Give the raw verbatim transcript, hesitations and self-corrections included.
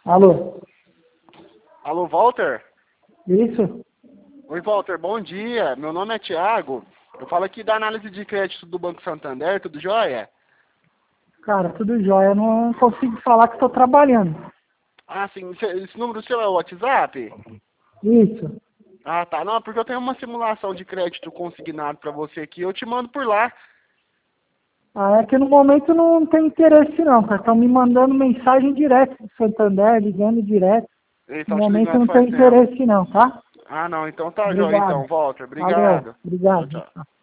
Alô? Alô, Walter? Isso? Oi, Walter, bom dia. Meu nome é Thiago. Eu falo aqui da análise de crédito do Banco Santander, tudo jóia? Cara, tudo jóia. Eu não consigo falar que estou trabalhando. Ah, sim. Esse esse número seu é o WhatsApp? Isso. Ah, tá. Não, porque eu tenho uma simulação de crédito consignado para você aqui. Eu te mando por lá. Ah, é que no momento não tem interesse não, cara. Estão me mandando mensagem direto do Santander, ligando direto. Eles No estão te momento ligando não faz tem tempo. interesse não, tá? Ah, não. Então tá jóia, Obrigado. então, Walter. Valeu. Obrigado. Tchau, Obrigado. tchau.